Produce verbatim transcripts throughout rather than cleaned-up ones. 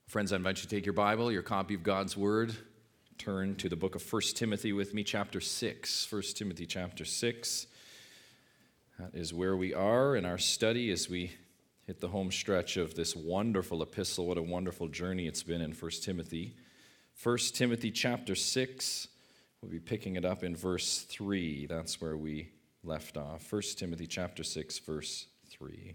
Friends, I invite you to take your Bible, your copy of God's Word, turn to the book of First Timothy with me, chapter six. First Timothy chapter six. That is where we are in our study as we hit the home stretch of this wonderful epistle. What a wonderful journey it's been in First Timothy. First Timothy chapter six, we'll be picking it up in verse three. That's where we left off. First Timothy chapter six, verse three.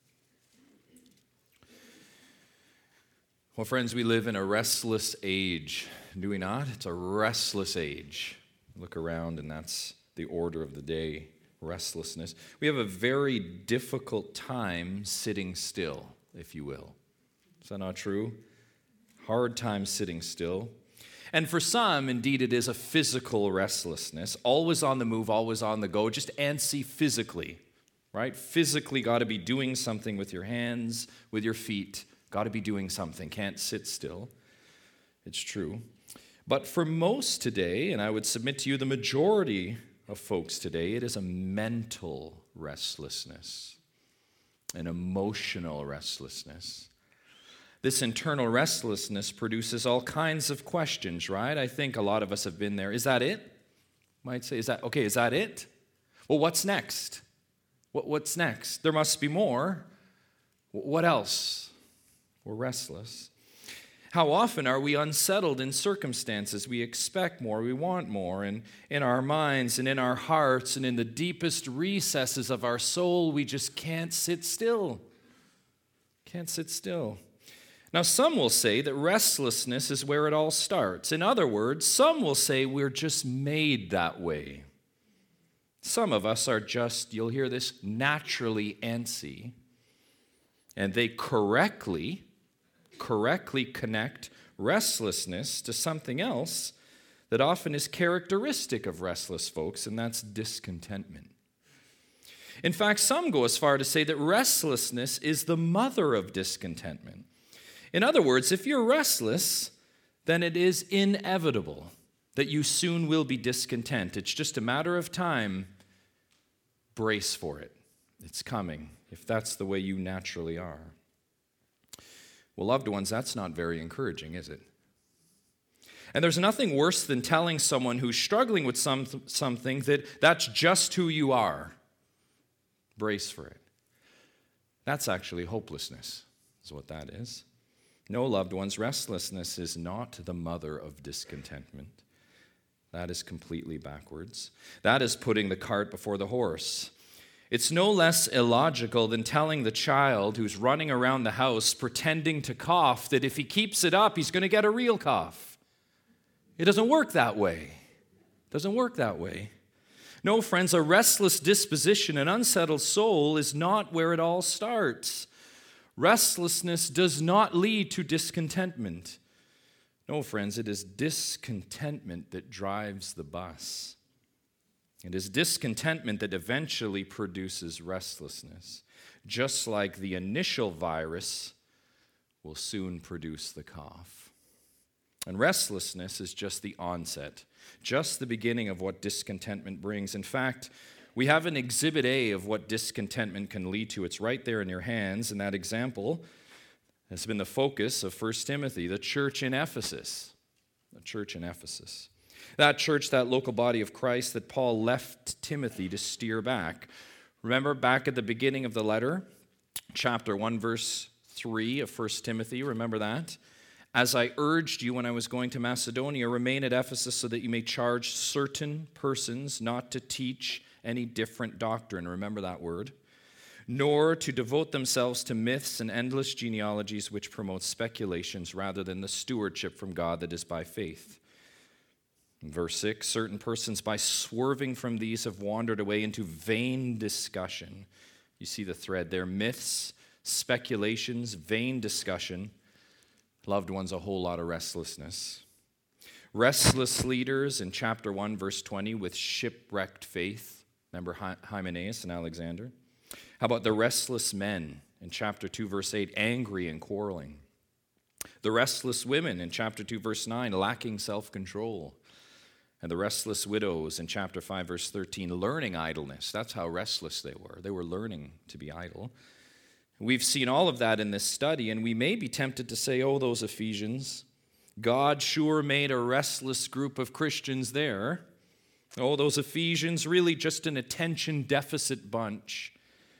Well, friends, we live in a restless age, do we not? It's a restless age. Look around, and that's the order of the day, restlessness. We have a very difficult time sitting still, if you will. Is that not true? Hard time sitting still. And for some, indeed, it is a physical restlessness, always on the move, always on the go, just antsy physically, right? Physically got to be doing something with your hands, with your feet. Got to be doing something, can't sit still. It's true. But for most today, and I would submit to you the majority of folks today, it is a mental restlessness, an emotional restlessness. This internal restlessness produces all kinds of questions, right? I think a lot of us have been there. Is that it? Might say, is that, okay, is that it? Well, what's next? What, what's next? There must be more. What else? We're restless. How often are we unsettled in circumstances? We expect more, we want more, and in our minds and in our hearts and in the deepest recesses of our soul, we just can't sit still. Can't sit still. Now, some will say that restlessness is where it all starts. In other words, some will say we're just made that way. Some of us are just, you'll hear this, naturally antsy, and they correctly correctly connect restlessness to something else that often is characteristic of restless folks, and that's discontentment. In fact, some go as far to say that restlessness is the mother of discontentment. In other words, if you're restless, then it is inevitable that you soon will be discontent. It's just a matter of time. Brace for it. It's coming, if that's the way you naturally are. Well, loved ones, that's not very encouraging, is it? And there's nothing worse than telling someone who's struggling with some, something that that's just who you are. Brace for it. That's actually hopelessness, is what that is. No, loved ones, restlessness is not the mother of discontentment. That is completely backwards. That is putting the cart before the horse. It's no less illogical than telling the child who's running around the house pretending to cough that if he keeps it up, he's going to get a real cough. It doesn't work that way. It doesn't work that way. No, friends, a restless disposition, an unsettled soul is not where it all starts. Restlessness does not lead to discontentment. No, friends, it is discontentment that drives the bus. It is discontentment that eventually produces restlessness, just like the initial virus will soon produce the cough. And restlessness is just the onset, just the beginning of what discontentment brings. In fact, we have an exhibit A of what discontentment can lead to. It's right there in your hands, and that example has been the focus of First Timothy, the church in Ephesus. The church in Ephesus. That church, that local body of Christ that Paul left Timothy to steer back. Remember back at the beginning of the letter, chapter one, verse three of First Timothy, remember that? As I urged you when I was going to Macedonia, remain at Ephesus so that you may charge certain persons not to teach any different doctrine. Remember that word. Nor to devote themselves to myths and endless genealogies which promote speculations rather than the stewardship from God that is by faith. In verse six, certain persons by swerving from these have wandered away into vain discussion. You see the thread there. Myths, speculations, vain discussion. Loved ones, a whole lot of restlessness. Restless leaders in chapter one, verse twenty, with shipwrecked faith. Remember Hymenaeus and Alexander? How about the restless men in chapter two, verse eight, angry and quarreling? The restless women in chapter two, verse nine, lacking self-control. And the restless widows in chapter five, verse thirteen, learning idleness. That's how restless they were. They were learning to be idle. We've seen all of that in this study, and we may be tempted to say, oh, those Ephesians, God sure made a restless group of Christians there. Oh, those Ephesians, really just an attention deficit bunch.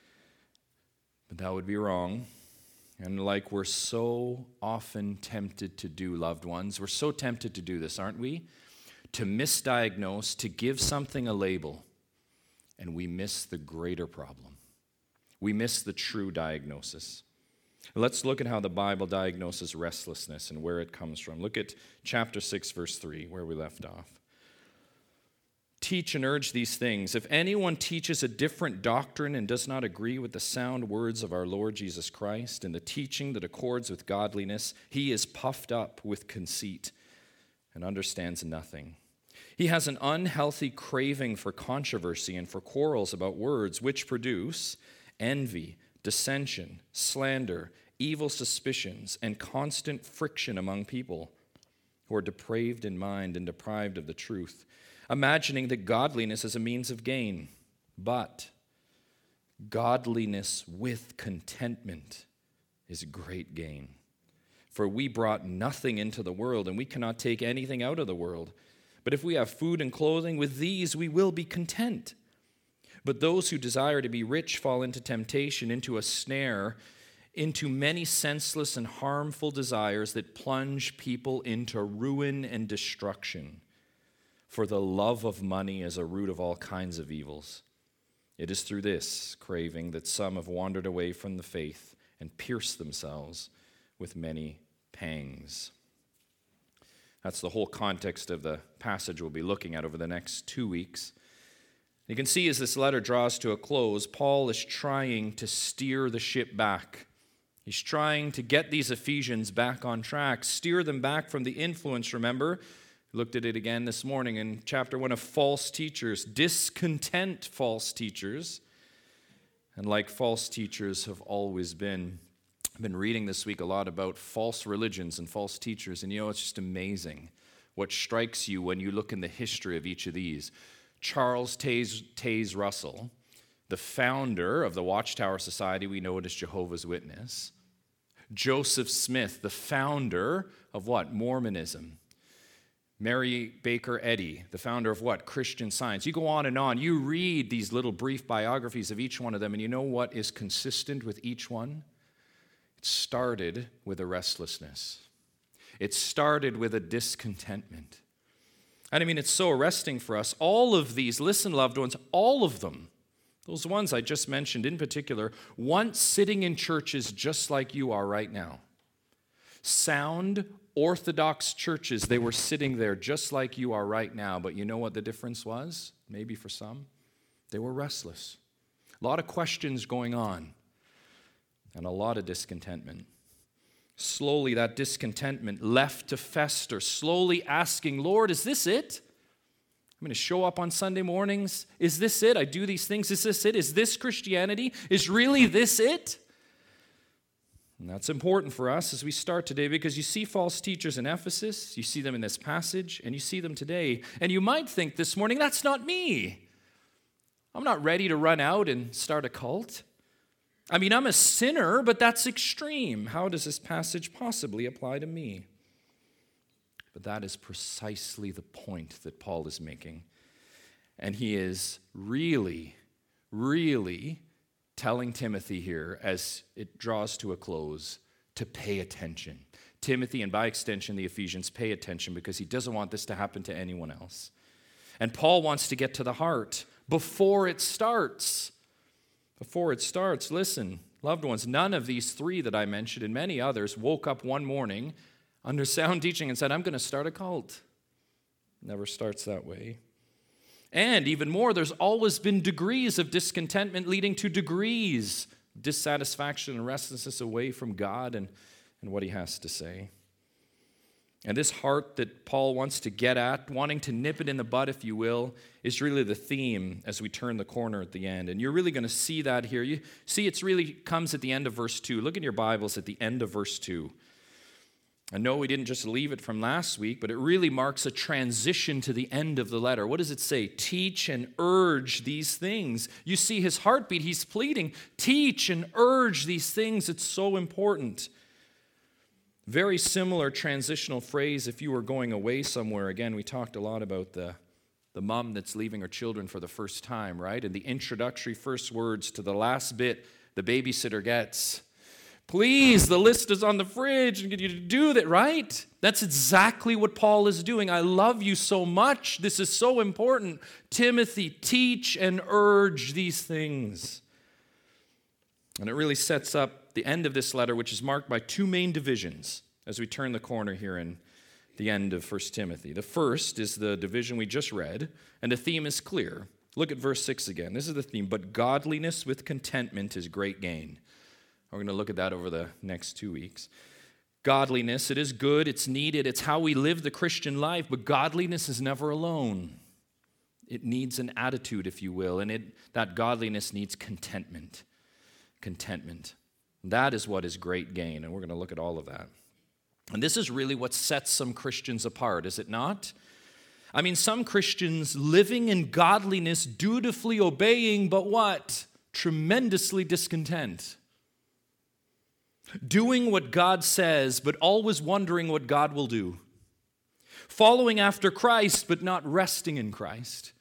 But that would be wrong. And like we're so often tempted to do, loved ones, we're so tempted to do this, aren't we? To misdiagnose, to give something a label, and we miss the greater problem. We miss the true diagnosis. Let's look at how the Bible diagnoses restlessness and where it comes from. Look at chapter six, verse three, where we left off. Teach and urge these things. If anyone teaches a different doctrine and does not agree with the sound words of our Lord Jesus Christ and the teaching that accords with godliness, he is puffed up with conceit and understands nothing. He has an unhealthy craving for controversy and for quarrels about words, which produce envy, dissension, slander, evil suspicions, and constant friction among people who are depraved in mind and deprived of the truth, imagining that godliness is a means of gain. But godliness with contentment is great gain. For we brought nothing into the world, and we cannot take anything out of the world. But if we have food and clothing, with these we will be content. But those who desire to be rich fall into temptation, into a snare, into many senseless and harmful desires that plunge people into ruin and destruction. For the love of money is a root of all kinds of evils. It is through this craving that some have wandered away from the faith and pierced themselves with many pangs. That's the whole context of the passage we'll be looking at over the next two weeks. You can see as this letter draws to a close, Paul is trying to steer the ship back. He's trying to get these Ephesians back on track, steer them back from the influence, remember? We looked at it again this morning in chapter one of false teachers, discontent false teachers. And like false teachers have always been, I've been reading this week a lot about false religions and false teachers, and you know, it's just amazing what strikes you when you look in the history of each of these. Charles Taze, Taze Russell, the founder of the Watchtower Society, we know it as Jehovah's Witness. Joseph Smith, the founder of what? Mormonism. Mary Baker Eddy, the founder of what? Christian Science. You go on and on. You read these little brief biographies of each one of them, and you know what is consistent with each one? It started with a restlessness. It started with a discontentment. And I mean, it's so arresting for us. All of these, listen, loved ones, all of them, those ones I just mentioned in particular, once sitting in churches just like you are right now. Sound, orthodox churches, they were sitting there just like you are right now. But you know what the difference was? Maybe for some. They were restless. A lot of questions going on and a lot of discontentment. Slowly, that discontentment left to fester, slowly asking, Lord, is this it? I'm going to show up on Sunday mornings. Is this it? I do these things. Is this it? Is this Christianity? Is really this it? And that's important for us as we start today, because you see false teachers in Ephesus, you see them in this passage, and you see them today. And you might think this morning, that's not me. I'm not ready to run out and start a cult. I mean, I'm a sinner, but that's extreme. How does this passage possibly apply to me? But that is precisely the point that Paul is making. And he is really, really telling Timothy here, as it draws to a close, to pay attention. Timothy, and by extension the Ephesians, pay attention, because he doesn't want this to happen to anyone else. And Paul wants to get to the heart before it starts. Before it starts, listen, loved ones, none of these three that I mentioned and many others woke up one morning under sound teaching and said, I'm going to start a cult. Never starts that way. And even more, there's always been degrees of discontentment leading to degrees of dissatisfaction and restlessness away from God and, and what he has to say. And this heart that Paul wants to get at, wanting to nip it in the bud, if you will, is really the theme as we turn the corner at the end. And you're really going to see that here. You see, it's really comes at the end of verse two. Look in your Bibles at the end of verse two. And no, we didn't just leave it from last week, but it really marks a transition to the end of the letter. What does it say? Teach and urge these things. You see his heartbeat. He's pleading, teach and urge these things. It's so important. Very similar transitional phrase if you were going away somewhere. Again, we talked a lot about the, the mom that's leaving her children for the first time, right? And the introductory first words to the last bit the babysitter gets. Please, the list is on the fridge and get you to do that, right? That's exactly what Paul is doing. I love you so much. This is so important. Timothy, teach and urge these things. And it really sets up the end of this letter, which is marked by two main divisions as we turn the corner here in the end of First Timothy. The first is the division we just read, and the theme is clear. Look at verse six again. This is the theme. But godliness with contentment is great gain. We're going to look at that over the next two weeks. Godliness, it is good, it's needed, it's how we live the Christian life, but godliness is never alone. It needs an attitude, if you will, and it, that godliness needs contentment. Contentment. That is what is great gain, and we're going to look at all of that. And this is really what sets some Christians apart, is it not? I mean, some Christians living in godliness, dutifully obeying, but what? Tremendously discontent. Doing what God says, but always wondering what God will do. Following after Christ, but not resting in Christ.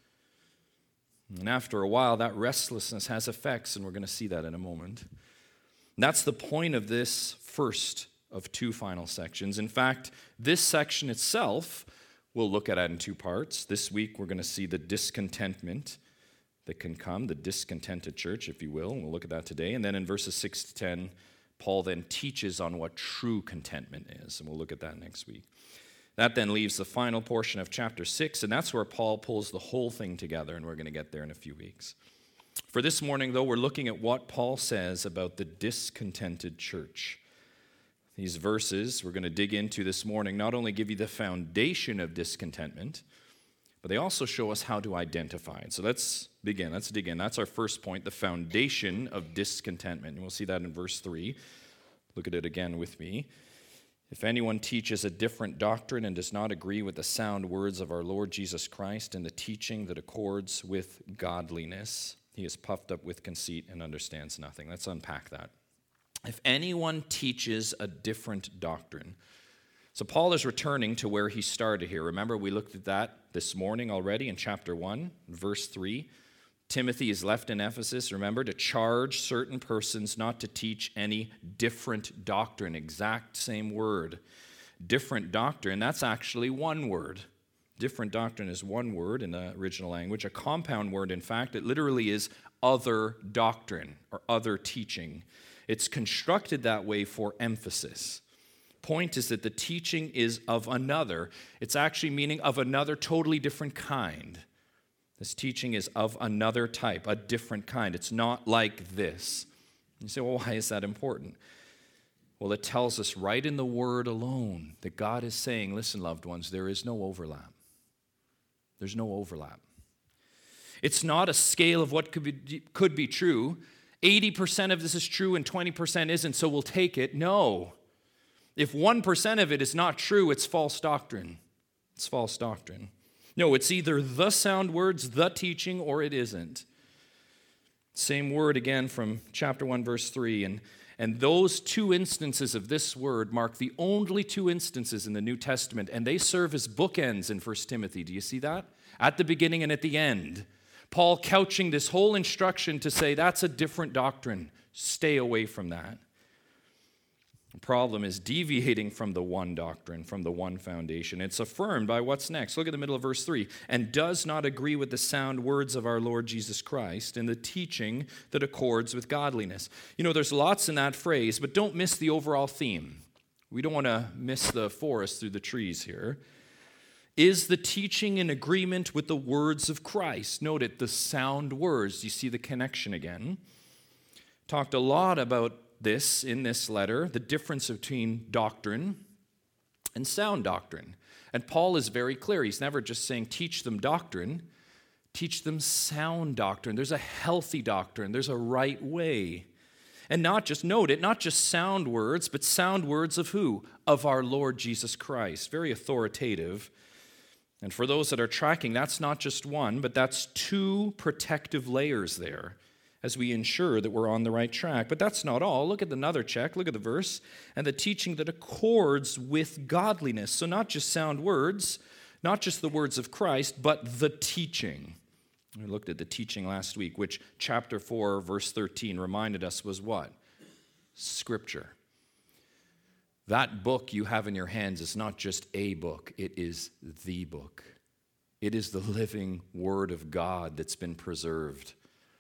And after a while, that restlessness has effects, and we're going to see that in a moment. And that's the point of this first of two final sections. In fact, this section itself, we'll look at it in two parts. This week, we're going to see the discontentment that can come, the discontented church, if you will, and we'll look at that today. And then in verses six to ten, Paul then teaches on what true contentment is, and we'll look at that next week. That then leaves the final portion of chapter six, and that's where Paul pulls the whole thing together, and we're going to get there in a few weeks. For this morning, though, we're looking at what Paul says about the discontented church. These verses we're going to dig into this morning not only give you the foundation of discontentment, but they also show us how to identify it. So let's begin. Let's dig in. That's our first point, the foundation of discontentment. And we'll see that in verse three. Look at it again with me. If anyone teaches a different doctrine and does not agree with the sound words of our Lord Jesus Christ and the teaching that accords with godliness, he is puffed up with conceit and understands nothing. Let's unpack that. If anyone teaches a different doctrine, so Paul is returning to where he started here. Remember, we looked at that this morning already in chapter one, verse three. Timothy is left in Ephesus, remember, to charge certain persons not to teach any different doctrine. Exact same word. Different doctrine, that's actually one word. Different doctrine is one word in the original language. A compound word, in fact, it literally is other doctrine or other teaching. It's constructed that way for emphasis. Point is that the teaching is of another. It's actually meaning of another totally different kind. This teaching is of another type, a different kind. It's not like this. You say, well, why is that important? Well, it tells us right in the word alone that God is saying, listen, loved ones, there is no overlap. There's no overlap. It's not a scale of what could be, could be true. eighty percent of this is true and twenty percent isn't, so we'll take it. No. If one percent of it is not true, it's false doctrine. It's false doctrine. No, it's either the sound words, the teaching, or it isn't. Same word again from chapter one, verse three. And, and those two instances of this word mark the only two instances in the New Testament, and they serve as bookends in First Timothy. Do you see that? At the beginning and at the end. Paul couching this whole instruction to say, that's a different doctrine. Stay away from that. The problem is deviating from the one doctrine, from the one foundation. It's affirmed by what's next. Look at the middle of verse three. And does not agree with the sound words of our Lord Jesus Christ and the teaching that accords with godliness. You know, there's lots in that phrase, but don't miss the overall theme. We don't want to miss the forest through the trees here. Is the teaching in agreement with the words of Christ? Note it, the sound words. You see the connection again. Talked a lot about this in this letter, the difference between doctrine and sound doctrine. And Paul is very clear. He's never just saying, teach them doctrine. Teach them sound doctrine. There's a healthy doctrine. There's a right way. And not just, note it, not just sound words, but sound words of who? Of our Lord Jesus Christ. Very authoritative. And for those that are tracking, that's not just one, but that's two protective layers there as we ensure that we're on the right track. But that's not all. Look at another check. Look at the verse. And the teaching that accords with godliness. So not just sound words, not just the words of Christ, but the teaching. We looked at the teaching last week, which chapter four, verse thirteen reminded us was what? Scripture. That book you have in your hands is not just a book, it is the book. It is the living Word of God that's been preserved.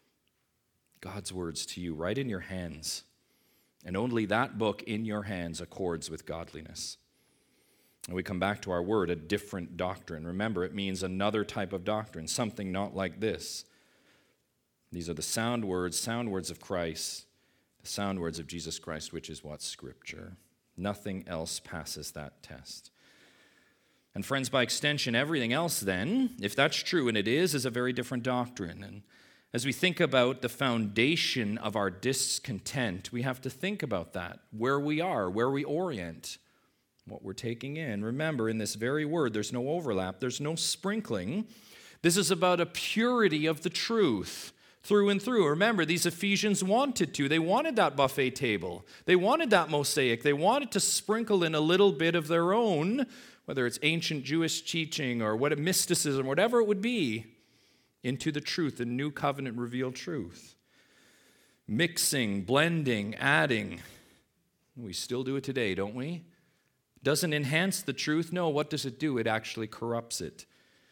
God's words to you right in your hands. And only that book in your hands accords with godliness. And we come back to our word, a different doctrine. Remember, it means another type of doctrine, something not like this. These are the sound words, sound words of Christ, the sound words of Jesus Christ, which is what? Scripture. Nothing else passes that test. And friends, by extension, everything else then, if that's true, and it is, is a very different doctrine. And as we think about the foundation of our discontent, we have to think about that, where we are, where we orient, what we're taking in. Remember, in this very word, there's no overlap, there's no sprinkling. This is about a purity of the truth through and through. Remember, these Ephesians wanted to. They wanted that buffet table. They wanted that mosaic. They wanted to sprinkle in a little bit of their own, whether it's ancient Jewish teaching or what mysticism, whatever it would be, into the truth, the new covenant revealed truth. Mixing, blending, adding. We still do it today, don't we? Doesn't enhance the truth. No, what does it do? It actually corrupts it.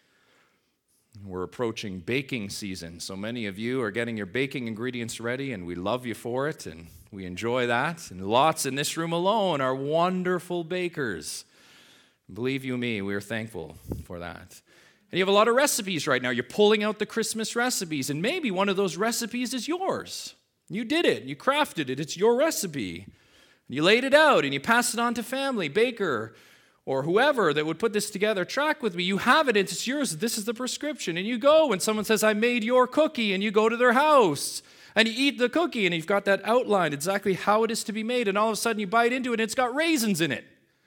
We're approaching baking season. So many of you are getting your baking ingredients ready, and we love you for it, and we enjoy that. And lots in this room alone are wonderful bakers. Believe you me, we are thankful for that. And you have a lot of recipes right now. You're pulling out the Christmas recipes, and maybe one of those recipes is yours. You did it. You crafted it. It's your recipe. You laid it out, and you passed it on to family, baker, or whoever that would put this together. Track with me. You have it. It's yours. This is the prescription. And you go, and someone says, I made your cookie, and you go to their house, and you eat the cookie, and you've got that outlined, exactly how it is to be made, and all of a sudden you bite into it, and it's got raisins in it.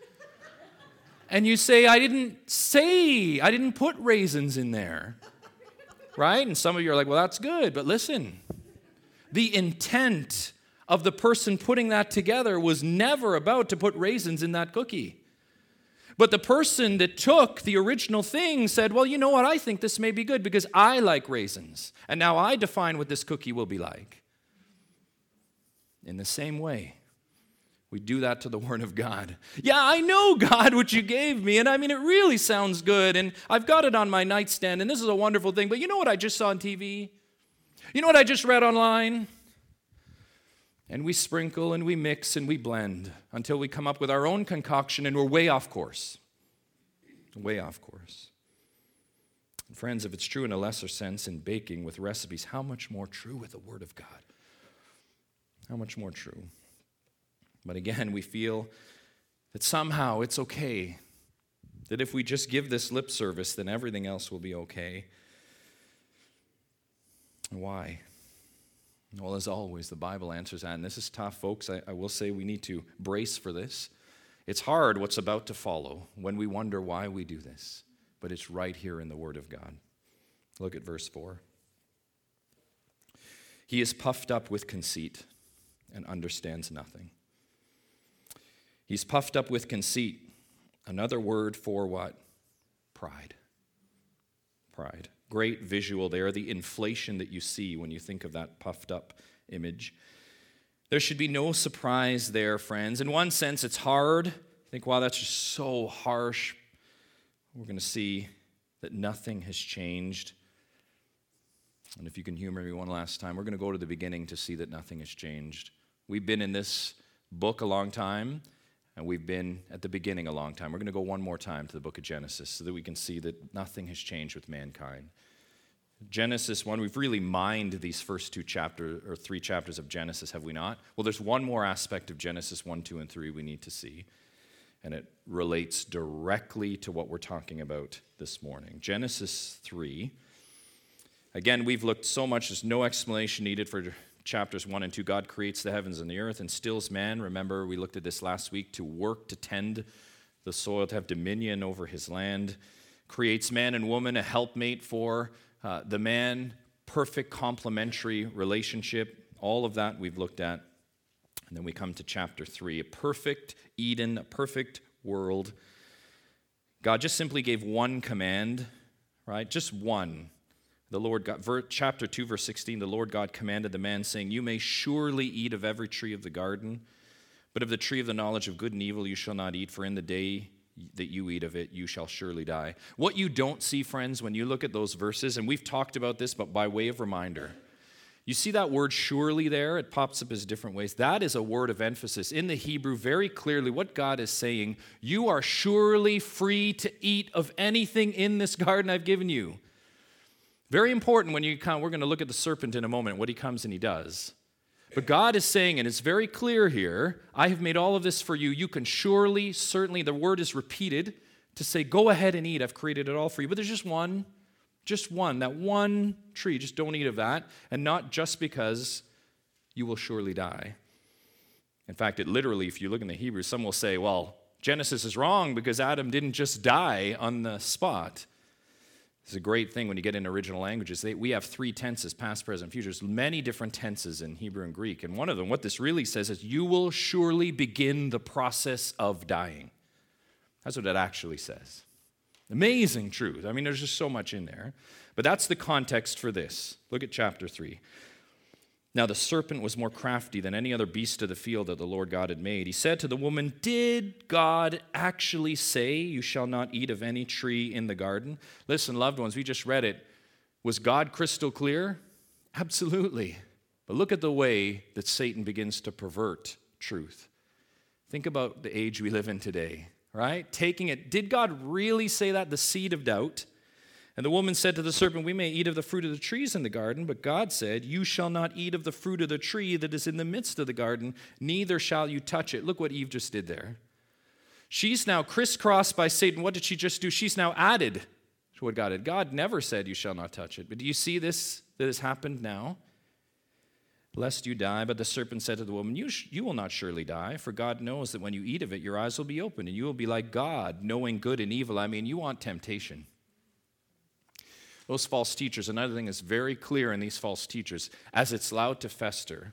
And you say, I didn't say, I didn't put raisins in there, right? And some of you are like, well, that's good, but listen, the intent of the person putting that together was never about to put raisins in that cookie. But the person that took the original thing said, well, you know what, I think this may be good because I like raisins, and now I define what this cookie will be like. In the same way, we do that to the Word of God. Yeah, I know, God, what you gave me, and I mean, it really sounds good, and I've got it on my nightstand, and this is a wonderful thing, but you know what I just saw on T V? You know what I just read online? And we sprinkle, and we mix, and we blend until we come up with our own concoction, and we're way off course. Way off course. And friends, if it's true in a lesser sense in baking with recipes, how much more true with the Word of God? How much more true? But again, we feel that somehow it's okay, that if we just give this lip service, then everything else will be okay. Why? Well, as always, the Bible answers that, and this is tough, folks. I, I will say we need to brace for this. It's hard what's about to follow when we wonder why we do this, but it's right here in the Word of God. Look at verse four. He is puffed up with conceit and understands nothing. He's puffed up with conceit. Another word for what? Pride. Pride. Great visual there, the inflation that you see when you think of that puffed up image. There should be no surprise there, friends. In one sense, it's hard. I think, wow, that's just so harsh. We're going to see that nothing has changed. And if you can humor me one last time, we're going to go to the beginning to see that nothing has changed. We've been in this book a long time, and we've been at the beginning a long time. We're going to go one more time to the book of Genesis so that we can see that nothing has changed with mankind. Genesis one, we've really mined these first two chapters, or three chapters of Genesis, have we not? Well, there's one more aspect of Genesis one, two, and three we need to see, and it relates directly to what we're talking about this morning. Genesis three. Again, we've looked so much, there's no explanation needed for chapters one and two, God creates the heavens and the earth, instills man. Remember, we looked at this last week, to work, to tend the soil, to have dominion over his land. Creates man and woman, a helpmate for uh, the man, perfect complementary relationship. All of that we've looked at. And then we come to chapter three, a perfect Eden, a perfect world. God just simply gave one command, right? Just one. The Lord God, chapter two, verse sixteen, the Lord God commanded the man, saying, you may surely eat of every tree of the garden, but of the tree of the knowledge of good and evil you shall not eat, for in the day that you eat of it, you shall surely die. What you don't see, friends, when you look at those verses, and we've talked about this, but by way of reminder, you see that word surely there? It pops up as different ways. That is a word of emphasis. In the Hebrew, very clearly, what God is saying, you are surely free to eat of anything in this garden I've given you. Very important when you come, we're going to look at the serpent in a moment, what he comes and he does. But God is saying, and it's very clear here, I have made all of this for you. You can surely, certainly, the word is repeated to say, go ahead and eat. I've created it all for you. But there's just one, just one, that one tree. Just don't eat of that. And not just because you will surely die. In fact, it literally, if you look in the Hebrew, some will say, well, Genesis is wrong because Adam didn't just die on the spot. It's a great thing when you get into original languages. They, we have three tenses, past, present, future. There's many different tenses in Hebrew and Greek. And one of them, what this really says is, you will surely begin the process of dying. That's what it actually says. Amazing truth. I mean, there's just so much in there. But that's the context for this. Look at chapter three. Now the serpent was more crafty than any other beast of the field that the Lord God had made. He said to the woman, did God actually say you shall not eat of any tree in the garden? Listen, loved ones, we just read it. Was God crystal clear? Absolutely. But look at the way that Satan begins to pervert truth. Think about the age we live in today, right? Taking it, did God really say that? The seed of doubt. And the woman said to the serpent, we may eat of the fruit of the trees in the garden, but God said, you shall not eat of the fruit of the tree that is in the midst of the garden, neither shall you touch it. Look what Eve just did there. She's now crisscrossed by Satan. What did she just do? She's now added to what God had. God never said you shall not touch it. But do you see this that has happened now? Lest you die. But the serpent said to the woman, you, sh- you will not surely die, for God knows that when you eat of it, your eyes will be opened, and you will be like God, knowing good and evil. I mean, you want temptation. Those false teachers, another thing is very clear in these false teachers, as it's allowed to fester,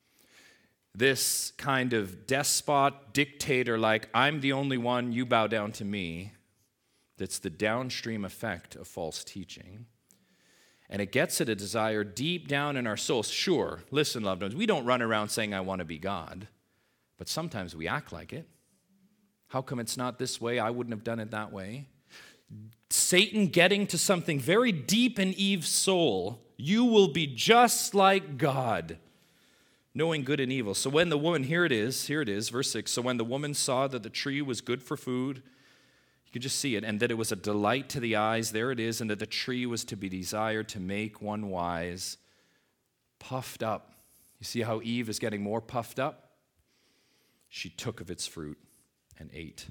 this kind of despot, dictator, like, I'm the only one, you bow down to me, that's the downstream effect of false teaching. And it gets at a desire deep down in our souls. Sure, listen, loved ones, we don't run around saying, I want to be God, but sometimes we act like it. How come it's not this way? I wouldn't have done it that way. Satan getting to something very deep in Eve's soul. You will be just like God, knowing good and evil. So when the woman, here it is, here it is, verse six. So when the woman saw that the tree was good for food, you can just see it, and that it was a delight to the eyes, there it is, and that the tree was to be desired to make one wise, puffed up. You see how Eve is getting more puffed up? She took of its fruit and ate.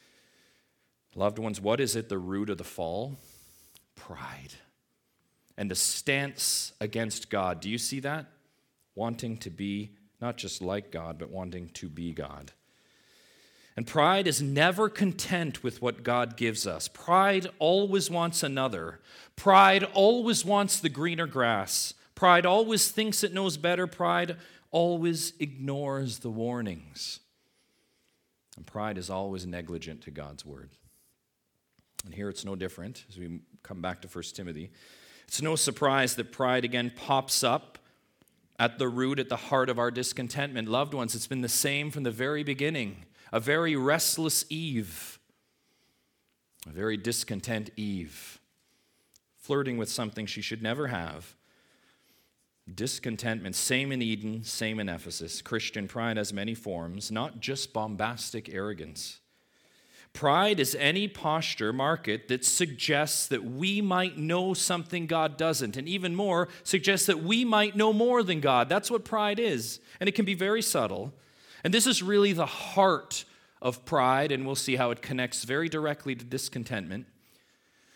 Loved ones, what is at the root of the fall? Pride. And the stance against God. Do you see that? Wanting to be not just like God, but wanting to be God. And pride is never content with what God gives us. Pride always wants another. Pride always wants the greener grass. Pride always thinks it knows better. Pride always ignores the warnings. And pride is always negligent to God's word. And here it's no different as we come back to First Timothy. It's no surprise that pride again pops up at the root, at the heart of our discontentment. Loved ones, it's been the same from the very beginning. A very restless Eve, a very discontent Eve, flirting with something she should never have. Discontentment, same in Eden, same in Ephesus. Christian pride has many forms, not just bombastic arrogance. Pride is any posture, mark it, that suggests that we might know something God doesn't, and even more, suggests that we might know more than God. That's what pride is, and it can be very subtle. And this is really the heart of pride, and we'll see how it connects very directly to discontentment.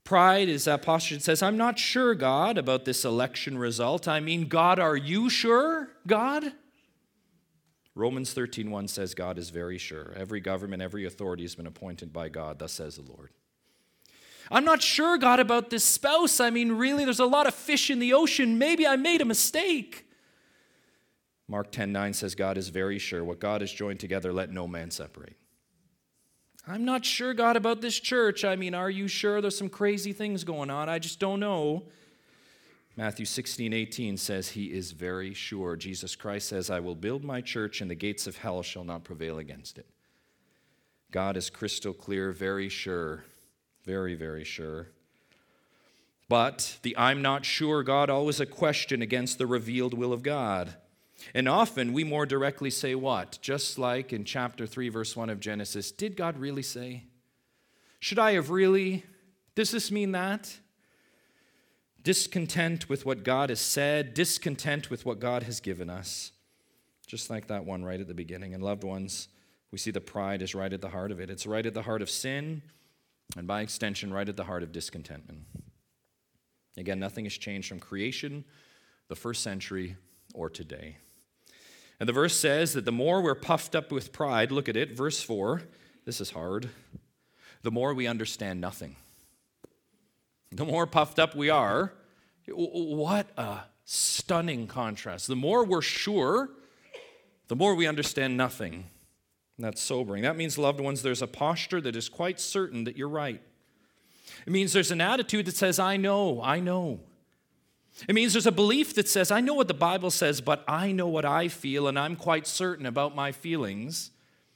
Pride is that posture that says, I'm not sure, God, about this election result. I mean, God, are you sure, God? Romans thirteen one says God is very sure. Every government, every authority has been appointed by God, thus says the Lord. I'm not sure, God, about this spouse. I mean, really, there's a lot of fish in the ocean. Maybe I made a mistake. Mark ten nine says God is very sure. What God has joined together, let no man separate. I'm not sure, God, about this church. I mean, are you sure? There's some crazy things going on. I just don't know. Matthew sixteen eighteen says he is very sure. Jesus Christ says, I will build my church and the gates of hell shall not prevail against it. God is crystal clear, very sure, very, very sure. But the I'm not sure God always a question against the revealed will of God. And often we more directly say what? Just like in chapter three, verse one of Genesis, did God really say? Should I have really? Does this mean that? Discontent with what God has said, discontent with what God has given us. Just like that one right at the beginning. And loved ones, we see the pride is right at the heart of it. It's right at the heart of sin, and by extension, right at the heart of discontentment. Again, nothing has changed from creation, the first century, or today. And the verse says that the more we're puffed up with pride, look at it, verse four, this is hard, the more we understand nothing. The more puffed up we are, what a stunning contrast. The more we're sure, the more we understand nothing. And that's sobering. That means, loved ones, there's a posture that is quite certain that you're right. It means there's an attitude that says, I know, I know. It means there's a belief that says, I know what the Bible says, but I know what I feel, and I'm quite certain about my feelings.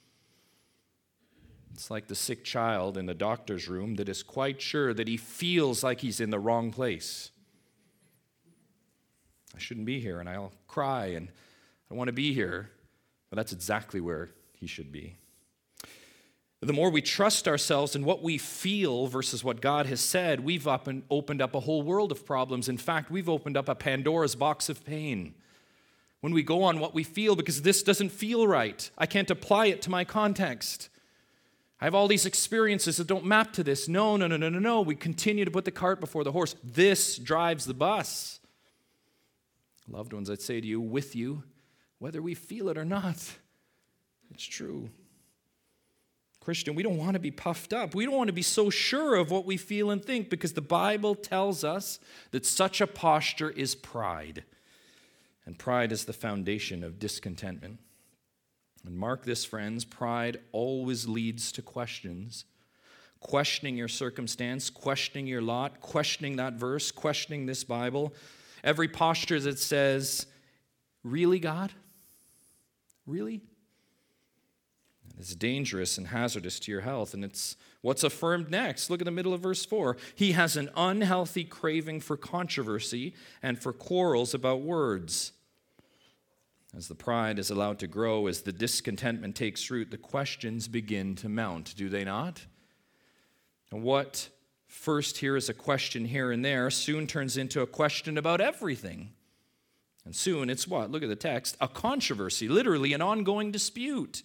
It's like the sick child in the doctor's room that is quite sure that he feels like he's in the wrong place. I shouldn't be here, and I'll cry, and I want to be here, but that's exactly where he should be. The more we trust ourselves in what we feel versus what God has said, we've up and opened up a whole world of problems. In fact, we've opened up a Pandora's box of pain. When we go on what we feel, because this doesn't feel right, I can't apply it to my context. I have all these experiences that don't map to this. No, no, no, no, no, no. We continue to put the cart before the horse. This drives the bus. Loved ones, I'd say to you, with you, whether we feel it or not, it's true. Christian, we don't want to be puffed up. We don't want to be so sure of what we feel and think, because the Bible tells us that such a posture is pride. And pride is the foundation of discontentment. And mark this, friends, pride always leads to questions. Questioning your circumstance, questioning your lot, questioning that verse, questioning this Bible. Every posture that says, really, God? Really? It's dangerous and hazardous to your health, and it's what's affirmed next. Look at the middle of verse four. He has an unhealthy craving for controversy and for quarrels about words. As the pride is allowed to grow, as the discontentment takes root, the questions begin to mount, do they not? And what first here is a question here and there soon turns into a question about everything. And soon it's what? Look at the text. A controversy, literally an ongoing dispute.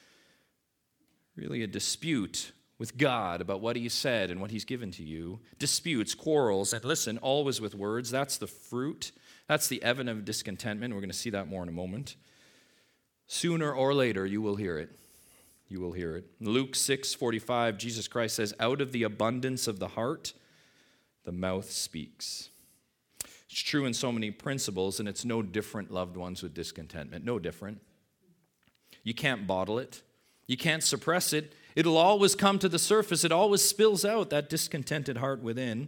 Really a dispute with God about what he said and what he's given to you. Disputes, quarrels, and listen, always with words. That's the fruit. That's the evidence of discontentment. We're going to see that more in a moment. Sooner or later, you will hear it. You will hear it. Luke six forty-five, Jesus Christ says, out of the abundance of the heart, the mouth speaks. It's true in so many principles, and it's no different, loved ones, with discontentment. No different. You can't bottle it. You can't suppress it. It'll always come to the surface. It always spills out, that discontented heart within.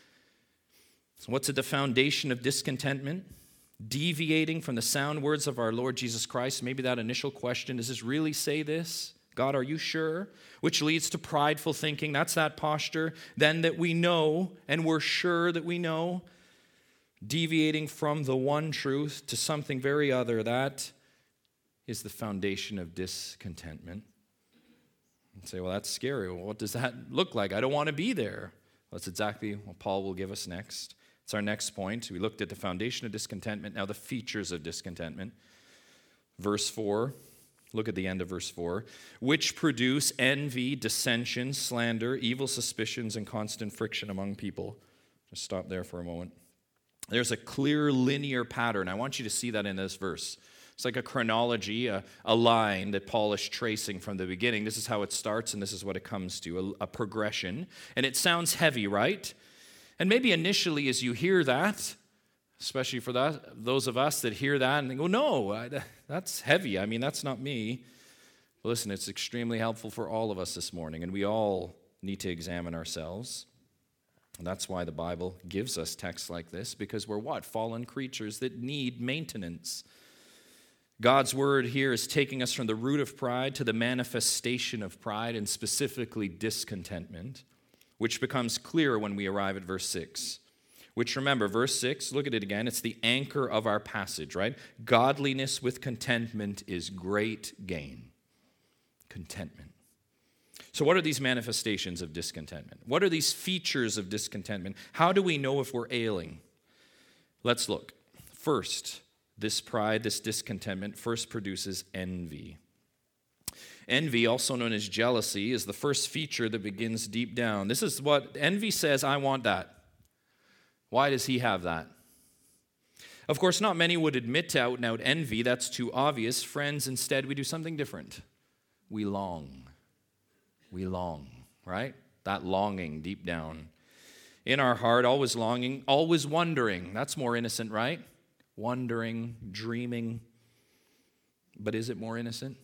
So what's at the foundation of discontentment? Deviating from the sound words of our Lord Jesus Christ. Maybe that initial question, does this really say this? God, are you sure? Which leads to prideful thinking. That's that posture. Then that we know, and we're sure that we know. Deviating from the one truth to something very other. That is the foundation of discontentment. You say, well, that's scary. Well, what does that look like? I don't want to be there. Well, that's exactly what Paul will give us next. It's our next point. We looked at the foundation of discontentment. Now the features of discontentment. Verse four, Look at the end of verse four. Which produce envy, dissension, slander, evil suspicions, and constant friction among people. Just stop there for a moment. There's a clear linear pattern. I want you to see that in this verse. It's like a chronology, a, a line that Paul is tracing from the beginning. This is how it starts, and this is what it comes to, a, a progression. And it sounds heavy, right? And maybe initially as you hear that, especially for that, those of us that hear that and they go, no, I, that's heavy. I mean, that's not me. Well, listen, it's extremely helpful for all of us this morning, and we all need to examine ourselves. And that's why the Bible gives us texts like this, because we're what? Fallen creatures that need maintenance. God's word here is taking us from the root of pride to the manifestation of pride, and specifically discontentment, which becomes clearer when we arrive at verse six. Which, remember, verse six, look at it again, it's the anchor of our passage, right? Godliness with contentment is great gain. Contentment. So what are these manifestations of discontentment? What are these features of discontentment? How do we know if we're ailing? Let's look. First, this pride, this discontentment, first produces envy. Envy, also known as jealousy, is the first feature that begins deep down. This is what envy says, I want that. Why does he have that? Of course, not many would admit to out and out envy. That's too obvious. Friends, instead, we do something different. We long. We long, right? That longing deep down. In our heart, always longing, always wondering. That's more innocent, right? Wondering, dreaming. But is it more innocent?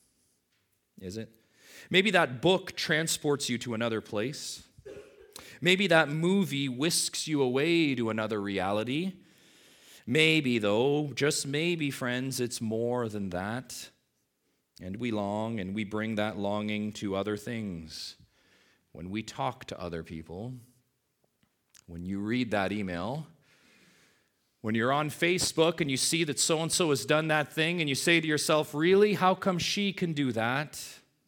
Is it? Maybe that book transports you to another place. Maybe that movie whisks you away to another reality. Maybe, though, just maybe, friends, it's more than that. And we long, and we bring that longing to other things. When we talk to other people, when you read that email, when you're on Facebook and you see that so-and-so has done that thing, and you say to yourself, really, how come she can do that?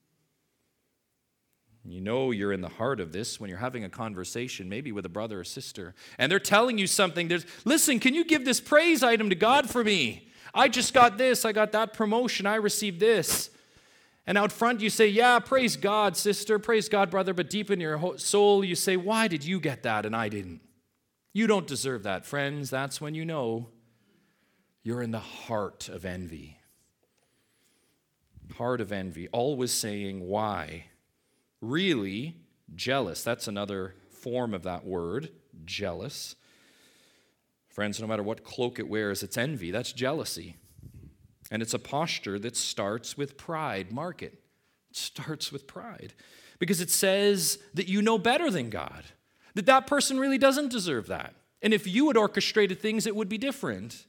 You know you're in the heart of this when you're having a conversation, maybe with a brother or sister, and they're telling you something. There's, listen, can you give this praise item to God for me? I just got this, I got that promotion, I received this. And out front you say, yeah, praise God, sister, praise God, brother, but deep in your soul you say, why did you get that and I didn't? You don't deserve that, friends. That's when you know you're in the heart of envy. Heart of envy, always saying why. Really jealous. That's another form of that word, jealous. Friends, no matter what cloak it wears, it's envy. That's jealousy. And it's a posture that starts with pride. Mark it. It starts with pride. Because it says that you know better than God. That that person really doesn't deserve that. And if you had orchestrated things, it would be different.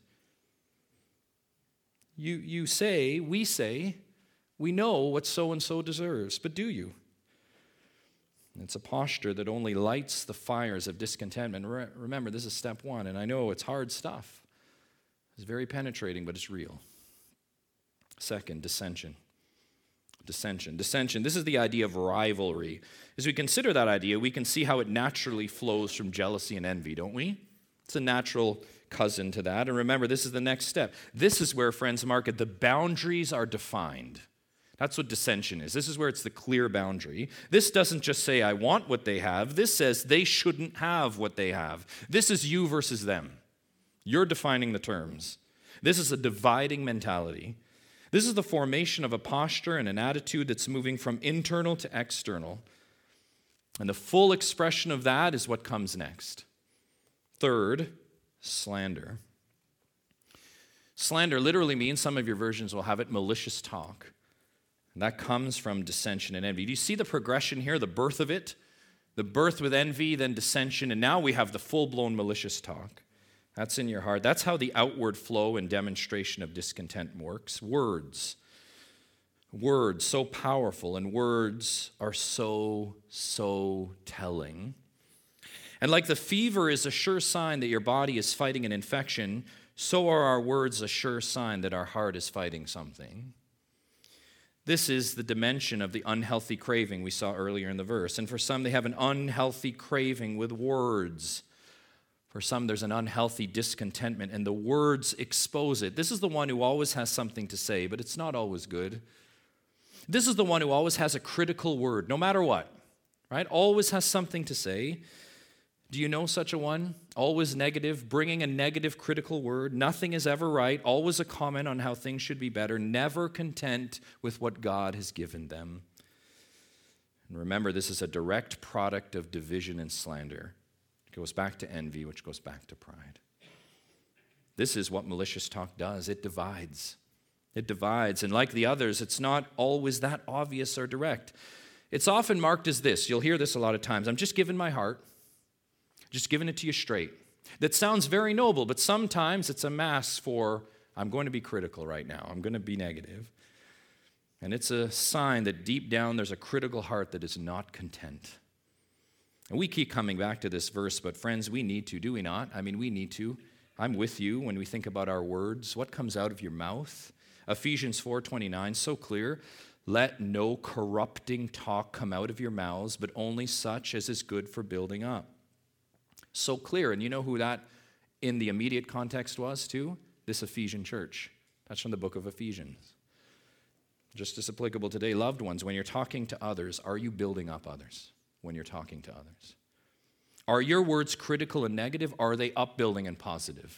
You, you say, we say, we know what so-and-so deserves. But do you? It's a posture that only lights the fires of discontentment. Re- remember, this is step one, and I know it's hard stuff. It's very penetrating, but it's real. Second, dissension. Dissension. Dissension. This is the idea of rivalry. As we consider that idea, we can see how it naturally flows from jealousy and envy, don't we? It's a natural cousin to that. And remember, this is the next step. This is where, friends, mark it, the boundaries are defined. That's what dissension is. This is where it's the clear boundary. This doesn't just say, I want what they have. This says they shouldn't have what they have. This is you versus them. You're defining the terms. This is a dividing mentality. This is the formation of a posture and an attitude that's moving from internal to external. And the full expression of that is what comes next. Third, slander. Slander literally means, some of your versions will have it, malicious talk. And that comes from dissension and envy. Do you see the progression here, the birth of it? The birth with envy, then dissension, and now we have the full-blown malicious talk. That's in your heart. That's how the outward flow and demonstration of discontent works. Words. Words, so powerful, and words are so, so telling. And like the fever is a sure sign that your body is fighting an infection, so are our words a sure sign that our heart is fighting something. This is the dimension of the unhealthy craving we saw earlier in the verse. And for some, they have an unhealthy craving with words. For some, there's an unhealthy discontentment, and the words expose it. This is the one who always has something to say, but it's not always good. This is the one who always has a critical word, no matter what, right? Always has something to say. Do you know such a one? Always negative, bringing a negative critical word. Nothing is ever right. Always a comment on how things should be better. Never content with what God has given them. And remember, this is a direct product of division and slander. It goes back to envy, which goes back to pride. This is what malicious talk does. It divides. It divides. And like the others, it's not always that obvious or direct. It's often marked as this. You'll hear this a lot of times. I'm just giving my heart. Just giving it to you straight. That sounds very noble, but sometimes it's a mask for, I'm going to be critical right now. I'm going to be negative. And it's a sign that deep down there's a critical heart that is not content. And we keep coming back to this verse, but friends, we need to, do we not? I mean, we need to. I'm with you when we think about our words. What comes out of your mouth? Ephesians four twenty-nine, so clear. Let no corrupting talk come out of your mouths, but only such as is good for building up. So clear. And you know who that in the immediate context was too? This Ephesian church. That's from the book of Ephesians. Just as applicable today. Loved ones, when you're talking to others, are you building up others when you're talking to others? Are your words critical and negative? Or are they upbuilding and positive?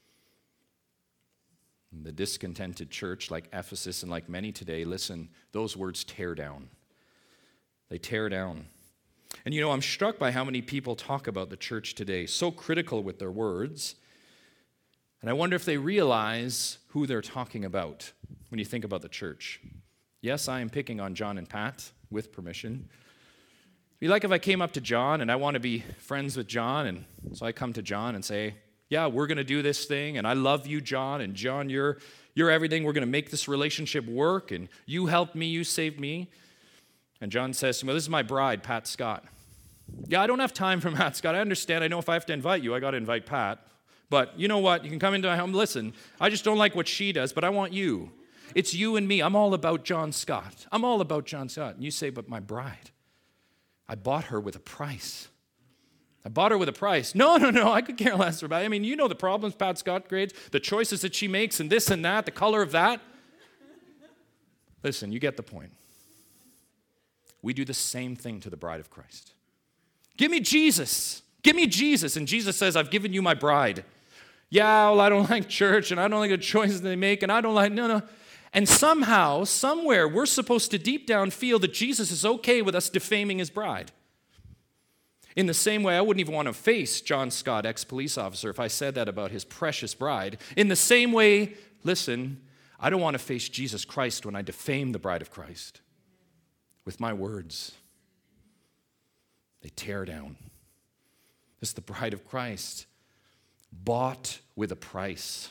The discontented church like Ephesus and like many today, listen, those words tear down. They tear down. And you know, I'm struck by how many people talk about the church today, so critical with their words. And I wonder if they realize who they're talking about when you think about the church. Yes, I am picking on John and Pat with permission. It'd be like if I came up to John and I want to be friends with John, and so I come to John and say, yeah, we're going to do this thing, and I love you, John, and John, you're, you're everything. We're going to make this relationship work, and you helped me, you saved me. And John says to me, well, this is my bride, Pat Scott. Yeah, I don't have time for Pat Scott. I understand. I know if I have to invite you, I got to invite Pat. But you know what? You can come into my home. Listen, I just don't like what she does, but I want you. It's you and me. I'm all about John Scott. I'm all about John Scott. And you say, but my bride, I bought her with a price. I bought her with a price. No, no, no, I could care less about it. I mean, you know the problems Pat Scott creates, the choices that she makes, and this and that, the color of that. Listen, you get the point. We do the same thing to the bride of Christ. Give me Jesus. Give me Jesus. And Jesus says, I've given you my bride. Yeah, well, I don't like church, and I don't like the choices they make, and I don't like, no, no. And somehow, somewhere, we're supposed to deep down feel that Jesus is okay with us defaming his bride. In the same way, I wouldn't even want to face John Scott, ex-police officer, if I said that about his precious bride. In the same way, listen, I don't want to face Jesus Christ when I defame the bride of Christ with my words. They tear down. This is the bride of Christ, bought with a price.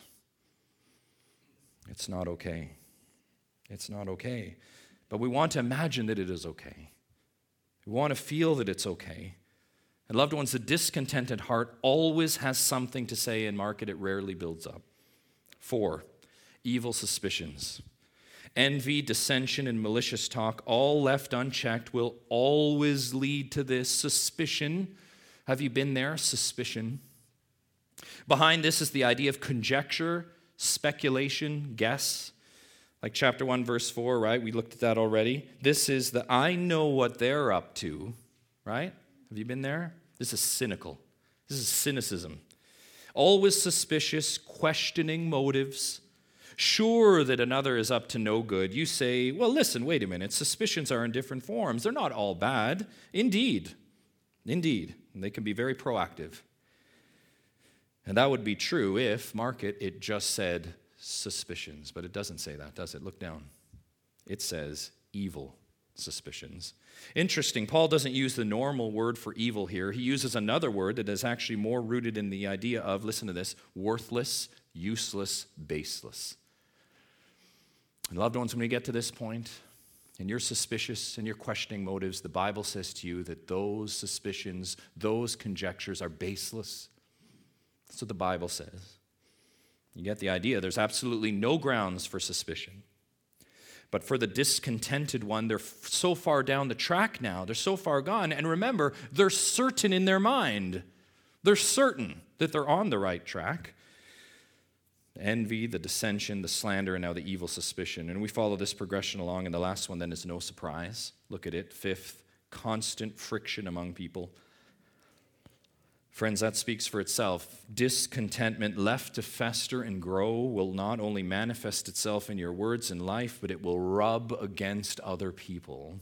It's not okay. It's not okay. But we want to imagine that it is okay. We want to feel that it's okay. And loved ones, the discontented heart always has something to say, and mark it, it rarely builds up. Four, evil suspicions. Envy, dissension, and malicious talk, all left unchecked, will always lead to this suspicion. Have you been there? Suspicion. Behind this is the idea of conjecture, speculation, guess. Like chapter one, verse four, right? We looked at that already. This is the I know what they're up to, right? Have you been there? This is cynical. This is cynicism. Always suspicious, questioning motives. Sure that another is up to no good. You say, well, listen, wait a minute. Suspicions are in different forms. They're not all bad. Indeed. Indeed. And they can be very proactive. And that would be true if, mark it, it just said suspicions. But it doesn't say that, does it? Look down. It says evil suspicions. Interesting, Paul doesn't use the normal word for evil here. He uses another word that is actually more rooted in the idea of, listen to this, worthless, useless, baseless. And loved ones, when we get to this point, and you're suspicious and you're questioning motives, the Bible says to you that those suspicions, those conjectures are baseless. That's what the Bible says. You get the idea. There's absolutely no grounds for suspicion. But for the discontented one, they're so far down the track now. They're so far gone. And remember, they're certain in their mind. They're certain that they're on the right track. Envy, the dissension, the slander, and now the evil suspicion. And we follow this progression along, and the last one then is no surprise. Look at it. Fifth, constant friction among people. Friends, that speaks for itself. Discontentment left to fester and grow will not only manifest itself in your words and life, but it will rub against other people.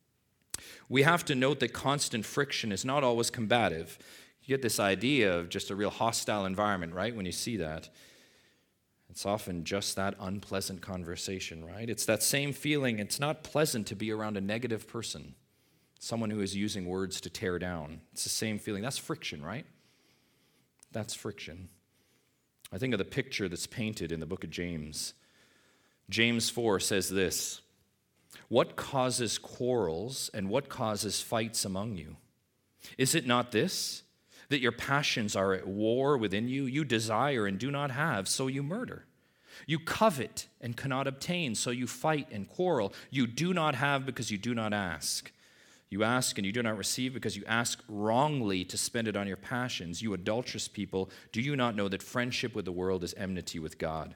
We have to note that constant friction is not always combative. You get this idea of just a real hostile environment, right, when you see that. It's often just that unpleasant conversation, right? It's that same feeling. It's not pleasant to be around a negative person, someone who is using words to tear down. It's the same feeling. That's friction, right? That's friction. I think of the picture that's painted in the book of James. James four says this, "What causes quarrels and what causes fights among you? Is it not this, that your passions are at war within you? You desire and do not have, so you murder. You covet and cannot obtain, so you fight and quarrel. You do not have because you do not ask. You ask and you do not receive because you ask wrongly to spend it on your passions. You adulterous people, do you not know that friendship with the world is enmity with God?"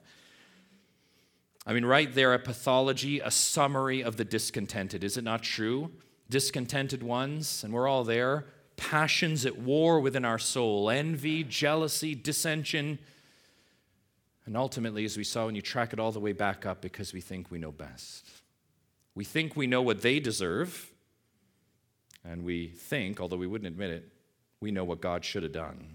I mean, right there, a pathology, a summary of the discontented. Is it not true? Discontented ones, and we're all there. Passions at war within our soul, envy, jealousy, dissension. And ultimately, as we saw, when you track it all the way back up, because we think we know best. We think we know what they deserve, and we think, although we wouldn't admit it, we know what God should have done.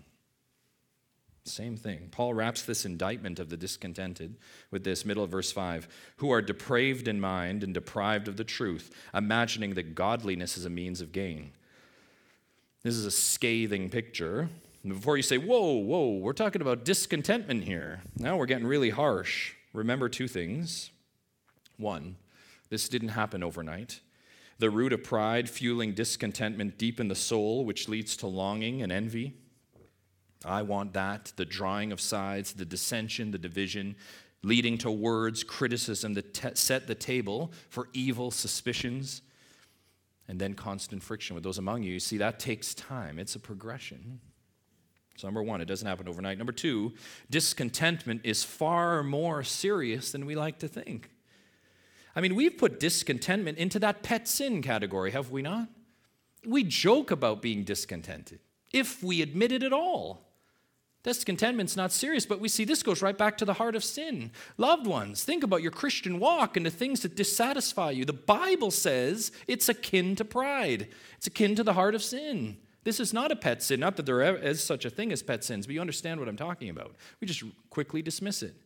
Same thing. Paul wraps this indictment of the discontented with this, middle of verse five, "who are depraved in mind and deprived of the truth, imagining that godliness is a means of gain." This is a scathing picture. And before you say, whoa, whoa, we're talking about discontentment here. Now we're getting really harsh. Remember two things. One, this didn't happen overnight. The root of pride, fueling discontentment deep in the soul, which leads to longing and envy. I want that. The drawing of sides, the dissension, the division, leading to words, criticism that te- set the table for evil suspicions. And then constant friction with those among you. You see, that takes time. It's a progression. So number one, it doesn't happen overnight. Number two, discontentment is far more serious than we like to think. I mean, we've put discontentment into that pet sin category, have we not? We joke about being discontented, if we admit it at all. Discontentment's not serious, but we see this goes right back to the heart of sin. Loved ones, think about your Christian walk and the things that dissatisfy you. The Bible says it's akin to pride. It's akin to the heart of sin. This is not a pet sin. Not that there is such a thing as pet sins, but you understand what I'm talking about. We just quickly dismiss it.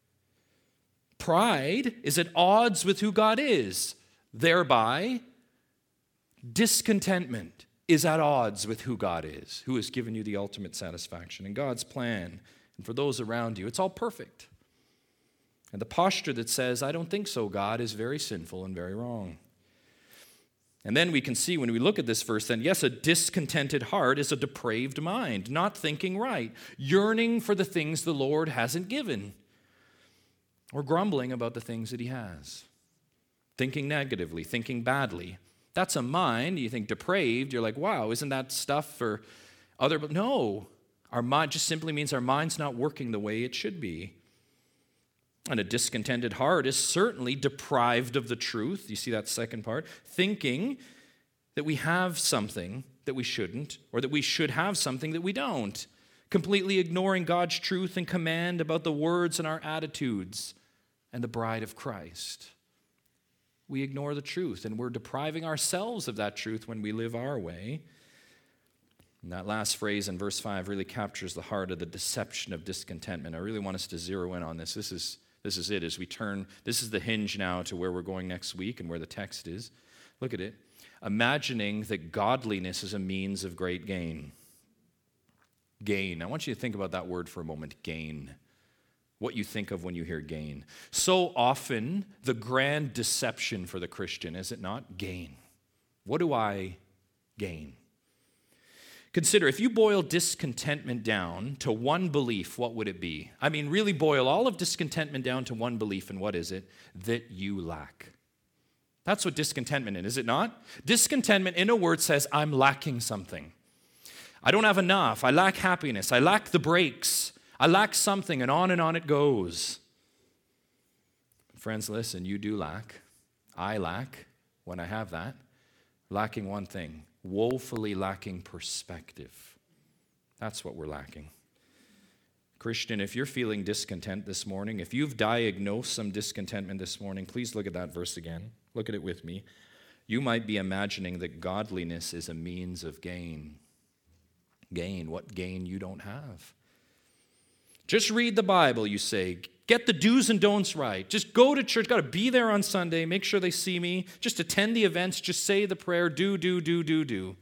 Pride is at odds with who God is. Thereby, discontentment is at odds with who God is, who has given you the ultimate satisfaction. And God's plan, and for those around you, it's all perfect. And the posture that says, I don't think so, God, is very sinful and very wrong. And then we can see when we look at this verse, then, yes, a discontented heart is a depraved mind, not thinking right, yearning for the things the Lord hasn't given, or grumbling about the things that he has, thinking negatively, thinking badly. That's a mind. You think depraved, you're like, wow, isn't that stuff for other? But no, our mind just simply means our mind's not working the way it should be. And a discontented heart is certainly deprived of the truth. You see that second part? Thinking that we have something that we shouldn't, or that we should have something that we don't. Completely ignoring God's truth and command about the words and our attitudes and the bride of Christ. We ignore the truth, and we're depriving ourselves of that truth when we live our way. And that last phrase in verse five really captures the heart of the deception of discontentment. I really want us to zero in on this. This is, this is it as we turn. This is the hinge now to where we're going next week and where the text is. Look at it. Imagining that godliness is a means of great gain. Gain. I want you to think about that word for a moment, gain. What you think of when you hear gain. So often, the grand deception for the Christian, is it not? Gain. What do I gain? Consider, if you boil discontentment down to one belief, what would it be? I mean, really boil all of discontentment down to one belief, and what is it? That you lack. That's what discontentment is, is it not? Discontentment, in a word, says, I'm lacking something. I don't have enough. I lack happiness. I lack the breaks. I lack something, and on and on it goes. Friends, listen, you do lack. I lack when I have that. Lacking one thing, woefully lacking perspective. That's what we're lacking. Christian, if you're feeling discontent this morning, if you've diagnosed some discontentment this morning, please look at that verse again. Look at it with me. You might be imagining that godliness is a means of gain. Gain, what gain you don't have. Just read the Bible, you say. Get the do's and don'ts right. Just go to church. Got to be there on Sunday. Make sure they see me. Just attend the events. Just say the prayer. Do, do, do, do, do.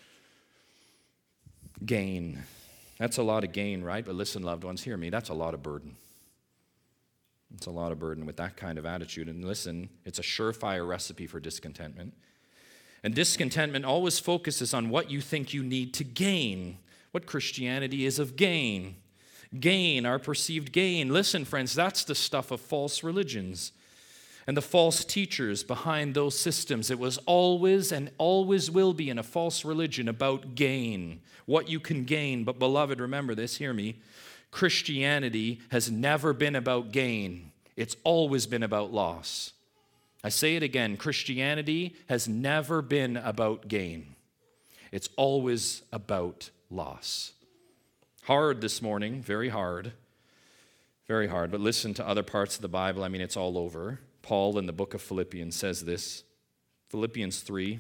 Gain. That's a lot of gain, right? But listen, loved ones, hear me. That's a lot of burden. It's a lot of burden with that kind of attitude. And listen, it's a surefire recipe for discontentment. And discontentment always focuses on what you think you need to gain. What Christianity is of gain. Gain, our perceived gain. Listen, friends, that's the stuff of false religions and the false teachers behind those systems. It was always and always will be in a false religion about gain, what you can gain. But beloved, remember this, hear me. Christianity has never been about gain. It's always been about loss. I say it again, Christianity has never been about gain. It's always about loss. Hard this morning, very hard, very hard. But listen to other parts of the Bible. I mean, it's all over. Paul in the book of Philippians says this, Philippians three.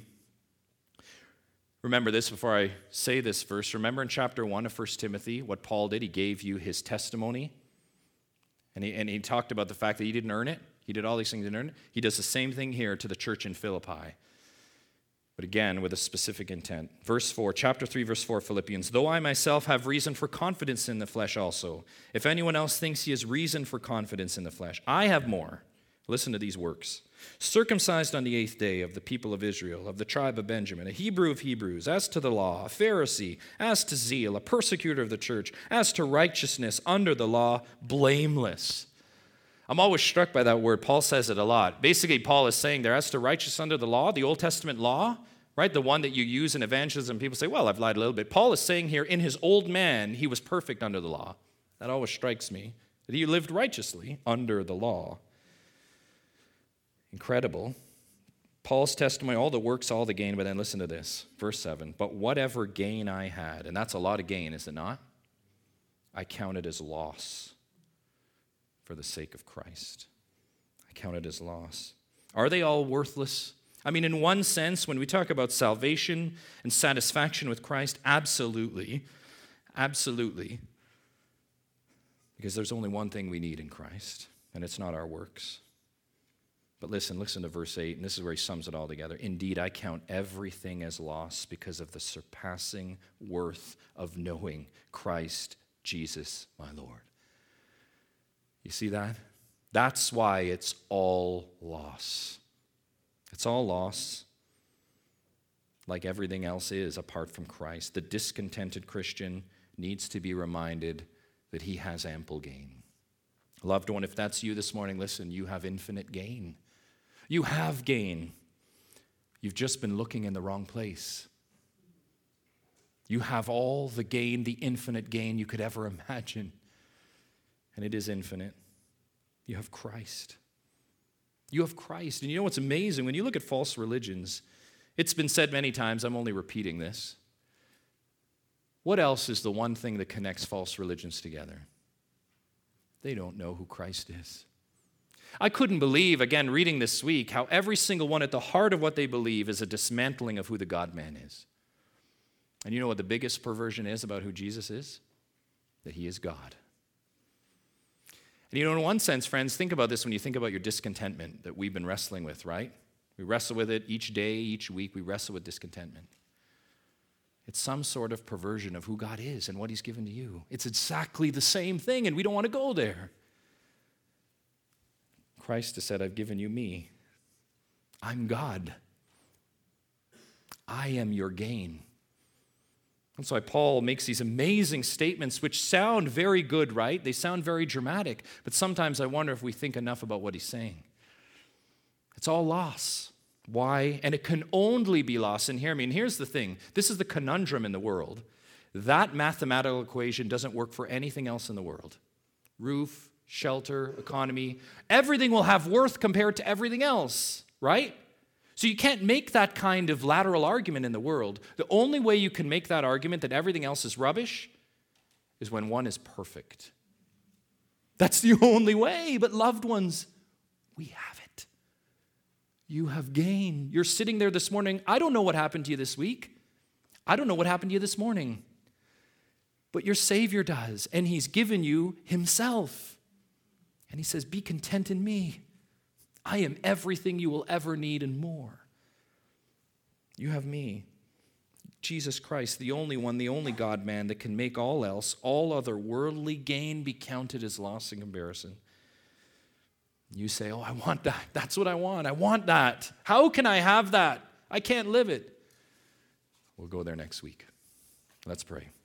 Remember this before I say this verse. Remember in chapter one of First Timothy what Paul did? He gave you his testimony. And he, and he talked about the fact that he didn't earn it. He did all these things and earned it. He does the same thing here to the church in Philippi. But again, with a specific intent. Verse four, chapter three, verse four, Philippians. Though I myself have reason for confidence in the flesh also, if anyone else thinks he has reason for confidence in the flesh, I have more. Listen to these works. Circumcised on the eighth day of the people of Israel, of the tribe of Benjamin, a Hebrew of Hebrews, as to the law, a Pharisee, as to zeal, a persecutor of the church, as to righteousness under the law, blameless. I'm always struck by that word. Paul says it a lot. Basically, Paul is saying there, as to righteous under the law, the Old Testament law, right, the one that you use in evangelism, people say, well, I've lied a little bit. Paul is saying here, in his old man, he was perfect under the law. That always strikes me, that he lived righteously under the law. Incredible. Paul's testimony, all the works, all the gain, but then listen to this, verse seven. But whatever gain I had, and that's a lot of gain, is it not? I count it as loss for the sake of Christ. I count it as loss. Are they all worthless? I mean, in one sense, when we talk about salvation and satisfaction with Christ, absolutely, absolutely. Because there's only one thing we need in Christ, and it's not our works. But listen, listen to verse eight, and this is where he sums it all together. Indeed, I count everything as loss because of the surpassing worth of knowing Christ Jesus, my Lord. You see that? That's why it's all loss. It's all loss, like everything else is apart from Christ. The discontented Christian needs to be reminded that he has ample gain. Loved one, if that's you this morning, listen, you have infinite gain. You have gain. You've just been looking in the wrong place. You have all the gain, the infinite gain you could ever imagine. And it is infinite. You have Christ. You have Christ. And you know what's amazing? When you look at false religions, it's been said many times, I'm only repeating this. What else is the one thing that connects false religions together? They don't know who Christ is. I couldn't believe, again, reading this week, how every single one at the heart of what they believe is a dismantling of who the God-man is. And you know what the biggest perversion is about who Jesus is? That he is God. And you know, in one sense, friends, think about this when you think about your discontentment that we've been wrestling with, right? We wrestle with it each day, each week. We wrestle with discontentment. It's some sort of perversion of who God is and what he's given to you. It's exactly the same thing, and we don't want to go there. Christ has said, I've given you me. I'm God. I am your gain. That's why Paul makes these amazing statements which sound very good, right? They sound very dramatic, but sometimes I wonder if we think enough about what he's saying. It's all loss. Why? And it can only be loss. And hear me, and here's the thing. This is the conundrum in the world. That mathematical equation doesn't work for anything else in the world. Roof, shelter, economy, everything will have worth compared to everything else, right? So you can't make that kind of lateral argument in the world. The only way you can make that argument that everything else is rubbish is when one is perfect. That's the only way. But loved ones, we have it. You have gain. You're sitting there this morning. I don't know what happened to you this week. I don't know what happened to you this morning. But your Savior does, and He's given you Himself. And He says, be content in me. I am everything you will ever need and more. You have me. Jesus Christ, the only one, the only God-man that can make all else, all other worldly gain be counted as loss in comparison. You say, oh, I want that. That's what I want. I want that. How can I have that? I can't live it. We'll go there next week. Let's pray.